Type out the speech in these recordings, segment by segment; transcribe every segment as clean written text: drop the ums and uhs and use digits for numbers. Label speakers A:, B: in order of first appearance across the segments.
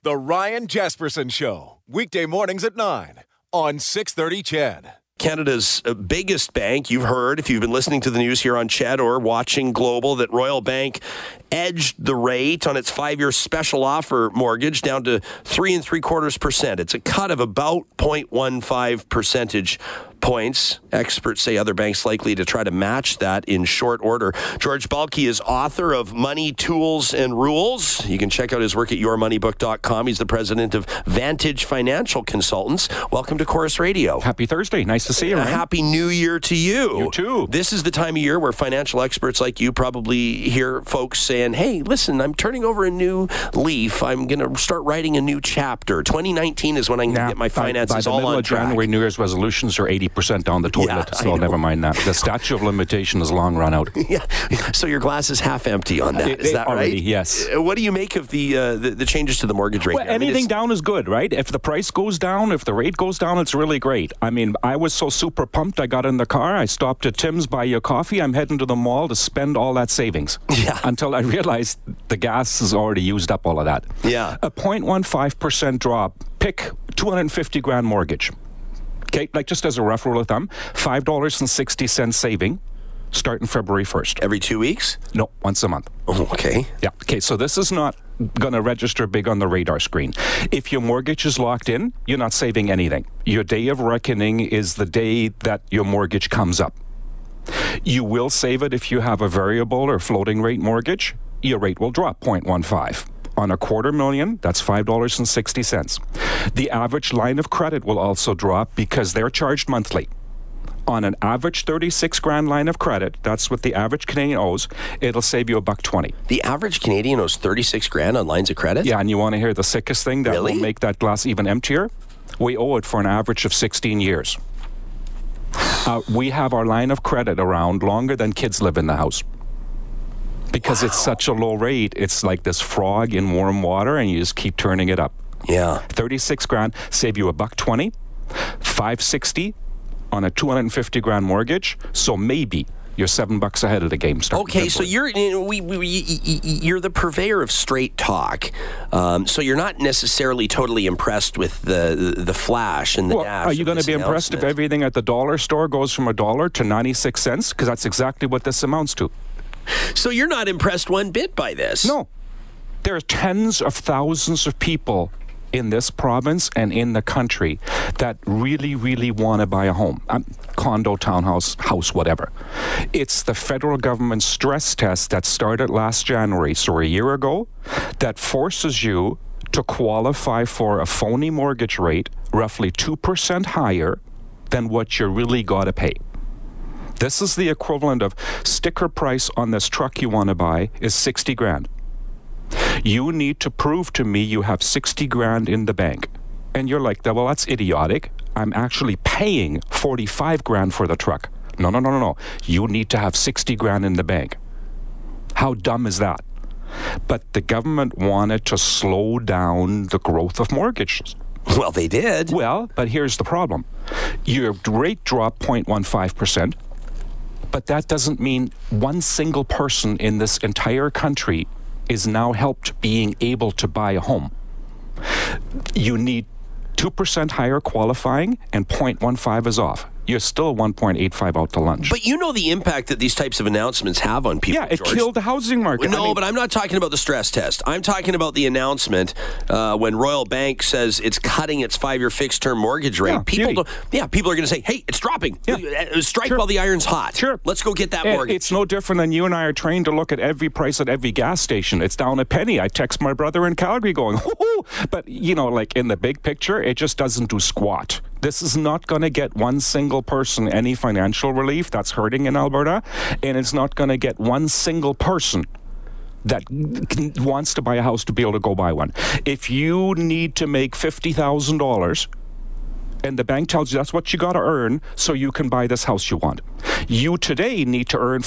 A: The Ryan Jesperson Show, weekday mornings at 9 on 630 CHED.
B: Canada's biggest bank, you've heard, if you've been listening to the news here on CHED or watching Global, that Royal Bank edged the rate on its 5-year special offer mortgage down to 3.75%. It's a cut of about 0.15 percentage points. Experts say other banks likely to try to match that in short order. George Balke is author of Money, Tools, and Rules. You can check out his work at yourmoneybook.com. He's the president of Vantage Financial Consultants. Welcome to Chorus Radio.
C: Happy Thursday. Nice to see you, Ryan.
B: Happy New Year to you.
C: You too.
B: This is the time of year where financial experts like you probably hear folks saying, hey, listen, I'm turning over a new leaf. I'm going to start writing a new chapter. 2019 is when I'm going to get my finances all on track.
C: By the middle of January, New Year's resolutions are 80% down the toilet, so never mind that. The statute of limitation is long run out.
B: Yeah, so your glass is half empty on that. Is that
C: already,
B: right?
C: Yes.
B: What do you make of the changes to the mortgage rate?
C: Well, anything down is good, right? If the price goes down, if the rate goes down, it's really great. I mean, I was so super pumped. I got in the car. I stopped at Tim's, buy you a coffee. I'm heading to the mall to spend all that savings.
B: Yeah.
C: Until I realized the gas has already used up all of that.
B: Yeah.
C: A 0.15% drop. Pick $250,000 mortgage. Okay, like just as a rough rule of thumb, $5.60 saving starting February 1st.
B: Every 2 weeks?
C: No, once a month.
B: Oh, okay.
C: Yeah. Okay, so this is not going to register big on the radar screen. If your mortgage is locked in, you're not saving anything. Your day of reckoning is the day that your mortgage comes up. You will save it if you have a variable or floating rate mortgage. Your rate will drop 0.15. On $250,000, that's $5.60. The average line of credit will also drop because they're charged monthly. On an average $36,000 line of credit, that's what the average Canadian owes, it'll save you $120.
B: The average Canadian owes $36,000 on lines of credit?
C: Yeah, and you want to hear the sickest thing that will make that glass even emptier? We owe it for an average of 16 years. We have our line of credit around longer than kids live in the house. Because it's such a low rate, it's like this frog in warm water, and you just keep turning it up.
B: Yeah.
C: $36,000 save you $120, $560 on a $250,000 mortgage. So maybe you're $7 ahead of the game.
B: Okay, so you're you're the purveyor of straight talk. So you're not necessarily totally impressed with the flash and the dash.
C: Are you going to be impressed if everything at the dollar store goes from $1 to 96 cents? Because that's exactly what this amounts to.
B: So you're not impressed one bit by this?
C: No. There are tens of thousands of people in this province and in the country that really, really want to buy a home. Condo, townhouse, house, whatever. It's the federal government stress test that started last January, so a year ago, that forces you to qualify for a phony mortgage rate roughly 2% higher than what you really got to pay. This is the equivalent of sticker price on this truck you want to buy is $60,000. You need to prove to me you have $60,000 in the bank. And you're like, well, that's idiotic. I'm actually paying $45,000 for the truck. No. You need to have $60,000 in the bank. How dumb is that? But the government wanted to slow down the growth of mortgages.
B: Well, they did.
C: Well, but here's the problem. Your rate dropped 0.15%. But that doesn't mean one single person in this entire country is now helped being able to buy a home. You need 2% higher qualifying, and 0.15 is off. You're still 1.85 out to lunch.
B: But you know the impact that these types of announcements have on people,
C: Yeah, it
B: George.
C: killed the housing market.
B: No, but I'm not talking about the stress test. I'm talking about the announcement when Royal Bank says it's cutting its 5-year fixed-term mortgage rate. People are going to say, hey, it's dropping. Yeah. Strike while the iron's hot.
C: Sure.
B: Let's go get that mortgage.
C: It's no different than you and I are trained to look at every price at every gas station. It's down a penny. I text my brother in Calgary going, hoo-hoo. But, like in the big picture, it just doesn't do squat. This is not going to get one single person any financial relief. That's hurting in Alberta. And it's not going to get one single person that wants to buy a house to be able to go buy one. If you need to make $50,000 and the bank tells you that's what you got to earn so you can buy this house you want, you today need to earn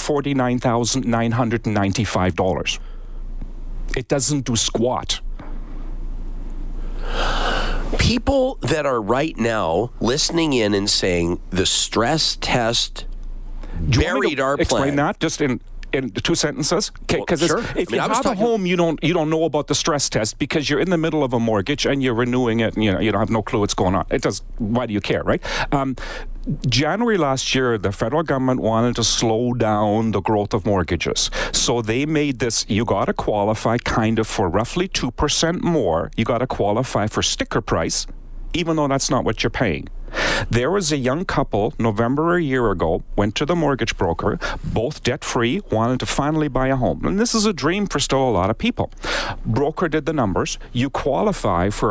C: $49,995. It doesn't do squat.
B: People that are right now listening in and saying the stress test buried our plan.
C: Explain that just in in 2 sentences? Okay, because
B: sure.
C: if you have a home, you don't know about the stress test because you're in the middle of a mortgage and you're renewing it, and you don't have no clue what's going on. Why do you care, right? January last year, the federal government wanted to slow down the growth of mortgages. So they made this, you got to qualify kind of for roughly 2% more. You got to qualify for sticker price, even though that's not what you're paying. There was a young couple, November a year ago, went to the mortgage broker, both debt-free, wanted to finally buy a home. And this is a dream for still a lot of people. Broker did the numbers. You qualify for a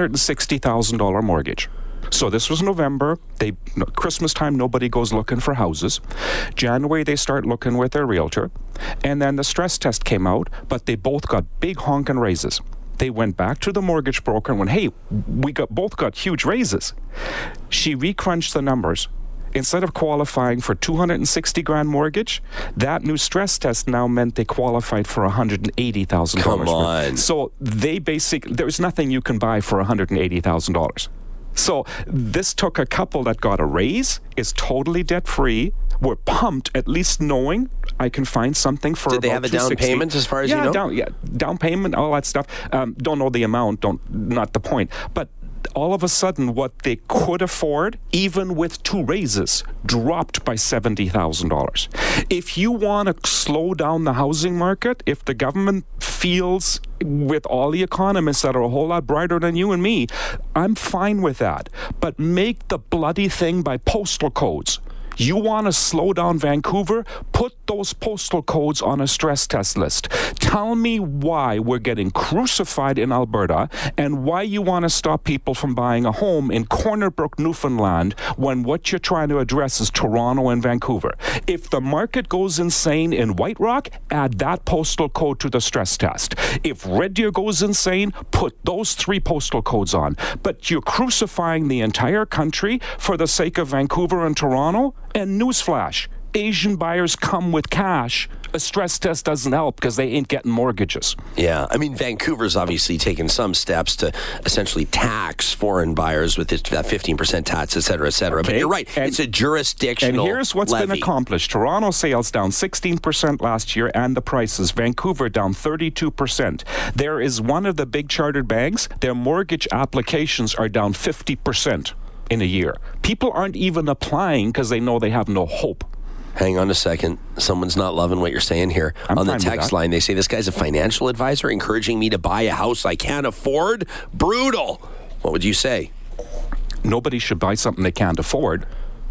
C: $260,000 mortgage. So this was November. Christmas time, nobody goes looking for houses. January, they start looking with their realtor. And then the stress test came out, but they both got big honking raises. They went back to the mortgage broker and went, hey, we both got huge raises. She recrunched the numbers. Instead of qualifying for $260,000 mortgage, that new stress test now meant they qualified for $180,000.
B: Come on.
C: So there's nothing you can buy for $180,000. So this took a couple that got a raise, is totally debt-free. We're pumped, at least knowing I can find something for
B: Did
C: about
B: they have a down payment as far as you know?
C: Down payment, all that stuff. Don't know the amount, not the point. But all of a sudden, what they could afford, even with 2 raises, dropped by $70,000. If you want to slow down the housing market, if the government feels with all the economists that are a whole lot brighter than you and me, I'm fine with that. But make the bloody thing by postal codes. You want to slow down Vancouver? Put those postal codes on a stress test list. Tell me why we're getting crucified in Alberta and why you want to stop people from buying a home in Corner Brook, Newfoundland, when what you're trying to address is Toronto and Vancouver. If the market goes insane in White Rock, add that postal code to the stress test. If Red Deer goes insane, put those 3 postal codes on. But you're crucifying the entire country for the sake of Vancouver and Toronto? And newsflash, Asian buyers come with cash. A stress test doesn't help because they ain't getting mortgages.
B: Yeah, I mean, Vancouver's obviously taken some steps to essentially tax foreign buyers with that 15% tax, et cetera, et cetera. Okay. But you're right, it's a jurisdictional
C: And here's what's
B: levy.
C: been accomplished. Toronto sales down 16% last year, and the prices. Vancouver down 32%. There is one of the big chartered banks, their mortgage applications are down 50%. In a year. People aren't even applying because they know they have no hope.
B: Hang on a second. Someone's not loving what you're saying here. On the text line, they say this guy's a financial advisor encouraging me to buy a house I can't afford. Brutal. What would you say?
C: Nobody should buy something they can't afford.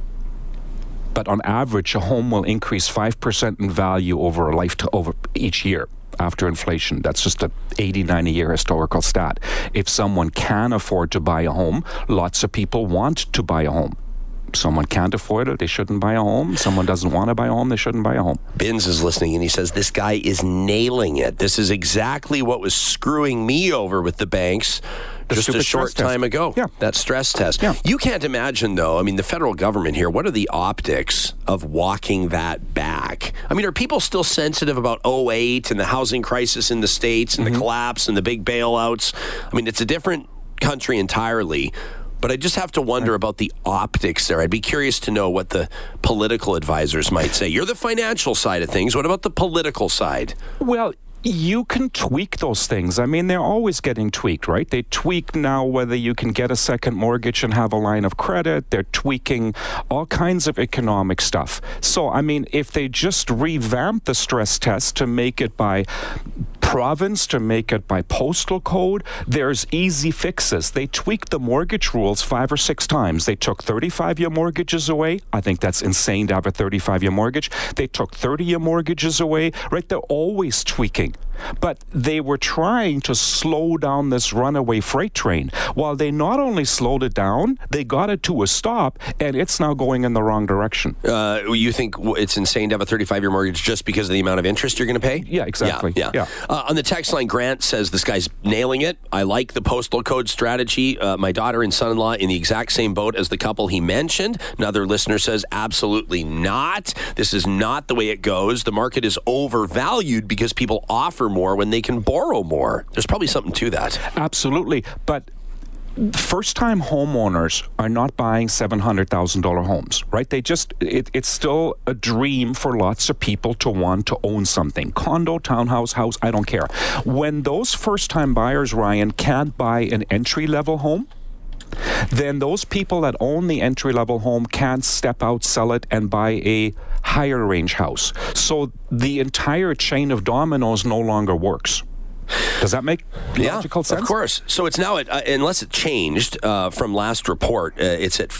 C: But on average, a home will increase 5% in value over each year. After inflation. That's just a 80-90 year historical stat. If someone can afford to buy a home, lots of people want to buy a home. Someone can't afford it, they shouldn't buy a home. Someone doesn't want to buy a home, they shouldn't buy a home.
B: Binns is listening and he says, this guy is nailing it. This is exactly what was screwing me over with the banks just a short time ago.
C: Yeah.
B: That stress test.
C: Yeah.
B: You can't imagine, though, I mean, the federal government here, what are the optics of walking that back? I mean, are people still sensitive about 2008 and the housing crisis in the States and the collapse and the big bailouts? I mean, it's a different country entirely. But I just have to wonder about the optics there. I'd be curious to know what the political advisors might say. You're the financial side of things. What about the political side?
C: Well, you can tweak those things. I mean, they're always getting tweaked, right? They tweak now whether you can get a second mortgage and have a line of credit. They're tweaking all kinds of economic stuff. So, I mean, if they just revamp the stress test to make it by province, to make it by postal code, there's easy fixes. They tweaked the mortgage rules 5 or 6 times. They took 35-year mortgages away. I think that's insane to have a 35-year mortgage. They took 30-year mortgages away, right? They're always tweaking. But they were trying to slow down this runaway freight train. While they not only slowed it down, they got it to a stop, and it's now going in the wrong direction.
B: You think it's insane to have a 35-year mortgage just because of the amount of interest you're going to pay?
C: Yeah, exactly.
B: Yeah. On the text line, Grant says this guy's nailing it. I like the postal code strategy. My daughter and son-in-law in the exact same boat as the couple he mentioned. Another listener says absolutely not. This is not the way it goes. The market is overvalued because people offer more when they can borrow more. There's probably something to that.
C: Absolutely. But first-time homeowners are not buying $700,000 homes, right? It's still a dream for lots of people to want to own something. Condo, townhouse, house, I don't care. When those first-time buyers, Ryan, can't buy an entry-level home, then those people that own the entry-level home can't step out, sell it, and buy a higher range house. So the entire chain of dominoes no longer works. Does that make logical sense?
B: Of course. So it's now, unless it changed from last report, it's at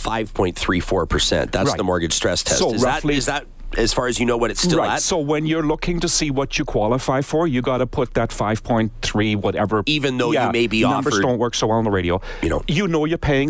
B: 5.34%. That's the mortgage stress test.
C: So
B: is that as far as you know what it's still at?
C: So when you're looking to see what you qualify for, you got to put that 5.3 whatever.
B: Even though you may be
C: numbers
B: offered,
C: don't work so well on the radio. You know you're paying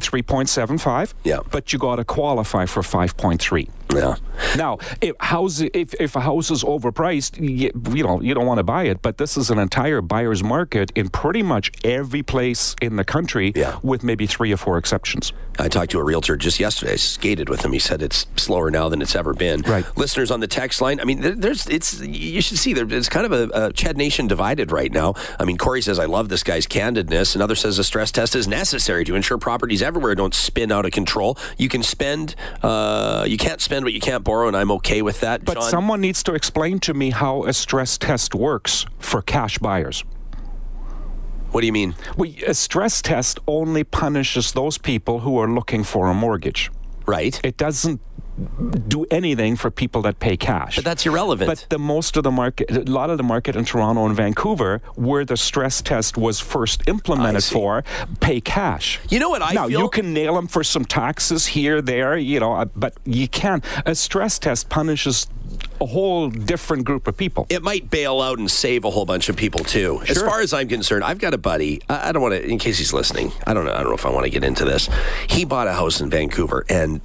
C: 3.75. But you got to qualify for 5.3.
B: Yeah.
C: Now, if a house is overpriced, you don't want to buy it. But this is an entire buyer's market in pretty much every place in the country, with maybe 3 or 4 exceptions.
B: I talked to a realtor just yesterday. I skated with him. He said it's slower now than it's ever been.
C: Right.
B: Listeners on the text line, I mean, you should see there's kind of a Ched Nation divided right now. I mean, Corey says, I love this guy's candidness. Another says a stress test is necessary to ensure properties everywhere don't spin out of control. You can spend, you can't spend what you can't borrow, and I'm okay with that.
C: But
B: John?
C: Someone needs to explain to me how a stress test works for cash buyers.
B: What do you mean?
C: Well, a stress test only punishes those people who are looking for a mortgage.
B: Right.
C: It doesn't do anything for people that pay cash.
B: But that's irrelevant.
C: But a lot of the market in Toronto and Vancouver, where the stress test was first implemented for, pay cash.
B: You know what I feel?
C: Now, you can nail them for some taxes here, there, but you can't. A stress test punishes a whole different group of people.
B: It might bail out and save a whole bunch of people too.
C: Sure.
B: As far as I'm concerned, I've got a buddy. I don't want to, in case he's listening. I don't know if I want to get into this. He bought a house in Vancouver, and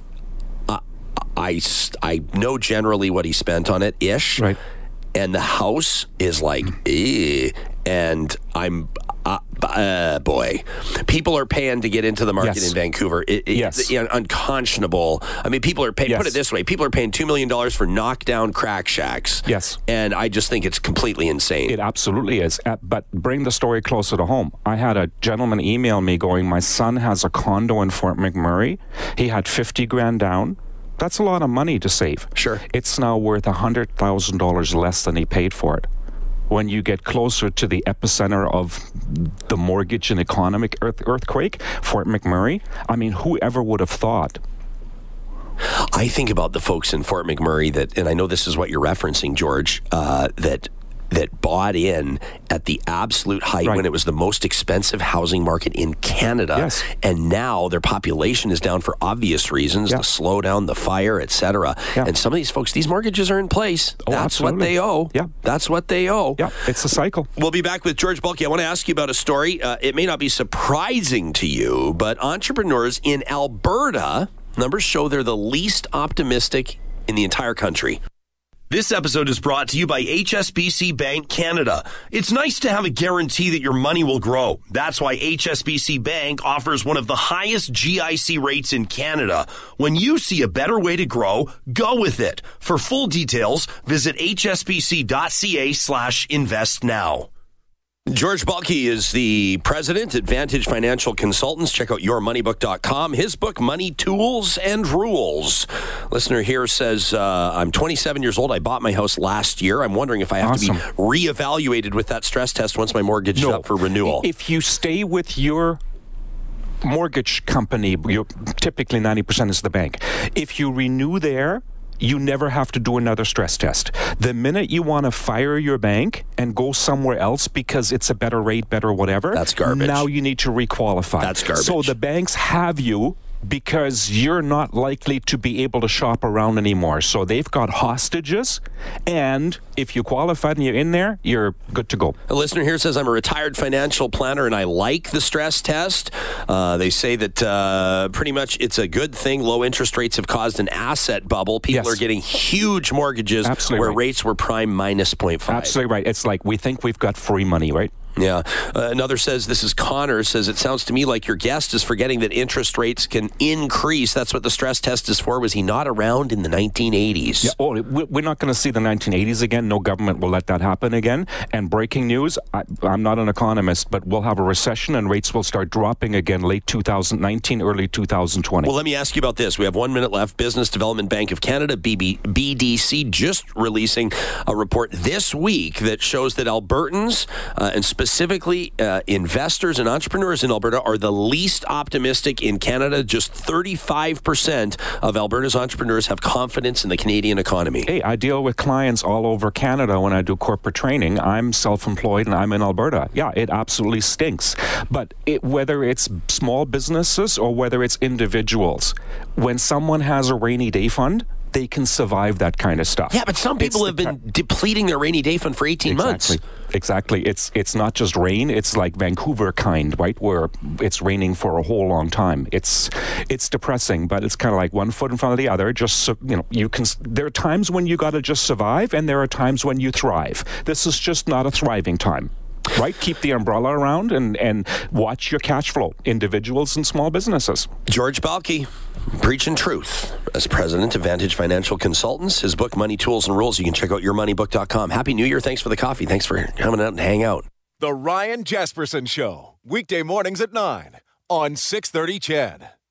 B: I know generally what he spent on it, ish.
C: Right.
B: And the house is like, and I'm. Boy, people are paying to get into the market in Vancouver. It's unconscionable. I mean, people are paying, put it this way, people are paying $2 million for knockdown crack shacks.
C: Yes.
B: And I just think it's completely insane.
C: It absolutely is. But bring the story closer to home. I had a gentleman email me going, my son has a condo in Fort McMurray. He had $50,000 down. That's a lot of money to save.
B: Sure.
C: It's now worth $100,000 less than he paid for it. When you get closer to the epicenter of the mortgage and economic earthquake, Fort McMurray, I mean, whoever would have thought?
B: I think about the folks in Fort McMurray that, and I know this is what you're referencing, George, that bought in at the absolute height when it was the most expensive housing market in Canada.
C: Yes.
B: And now their population is down for obvious reasons, the slowdown, the fire, etc. And some of these folks, these mortgages are in place. That's what they owe.
C: Yeah.
B: That's what they owe.
C: Yeah, it's a cycle.
B: We'll be back with George Balke. I want to ask you about a story. It may not be surprising to you, but entrepreneurs in Alberta, numbers show they're the least optimistic in the entire country. This episode is brought to you by HSBC Bank Canada. It's nice to have a guarantee that your money will grow. That's why HSBC Bank offers one of the highest GIC rates in Canada. When you see a better way to grow, go with it. For full details, visit hsbc.ca/invest now. George Balke is the president at Vantage Financial Consultants. Check out yourmoneybook.com. His book, Money Tools and Rules. Listener here says, I'm 27 years old. I bought my house last year. I'm wondering if I have to be reevaluated with that stress test once my mortgage is up for renewal.
C: If you stay with your mortgage company, typically 90% is the bank. If you renew there, you never have to do another stress test. The minute you want to fire your bank and go somewhere else because it's a better rate, better whatever,
B: that's garbage.
C: Now you need to requalify.
B: That's garbage.
C: So the banks have you because you're not likely to be able to shop around anymore. So they've got hostages, and if you qualified and you're in there, you're good to go.
B: A listener here says, I'm a retired financial planner and I like the stress test. They say that pretty much it's a good thing. Low interest rates have caused an asset bubble. People are getting huge mortgages where rates were prime minus 0.5.
C: Absolutely right. It's like we think we've got free money, right?
B: Yeah. Another says, this is Connor, says, it sounds to me like your guest is forgetting that interest rates can increase. That's what the stress test is for. Was he not around in the 1980s?
C: Yeah, we're not going to see the 1980s again. No government will let that happen again. And breaking news, I'm not an economist, but we'll have a recession and rates will start dropping again late 2019, early 2020.
B: Well, let me ask you about this. We have 1 minute left. Business Development Bank of Canada, BDC, just releasing a report this week that shows that Albertans, and specifically investors and entrepreneurs in Alberta, are the least optimistic in Canada. Just 35% of Alberta's entrepreneurs have confidence in the Canadian economy.
C: Hey, I deal with clients all over Canada when I do corporate training. I'm self-employed and I'm in Alberta. Yeah, it absolutely stinks. But whether it's small businesses or whether it's individuals, when someone has a rainy day fund, they can survive that kind of stuff.
B: Yeah, but some people have been depleting their rainy day fund for 18 months.
C: Exactly. It's not just rain. It's like Vancouver kind, right, where it's raining for a whole long time. It's depressing, but it's kind of like one foot in front of the other. Just you can. There are times when you got to just survive, and there are times when you thrive. This is just not a thriving time. Right? Keep the umbrella around and watch your cash flow, individuals and small businesses.
B: George Balke, preaching truth as president of Vantage Financial Consultants. His book, Money, Tools, and Rules, you can check out yourmoneybook.com. Happy New Year. Thanks for the coffee. Thanks for coming out and hang out.
A: The Ryan Jesperson Show, weekday mornings at 9 on 630 CHED.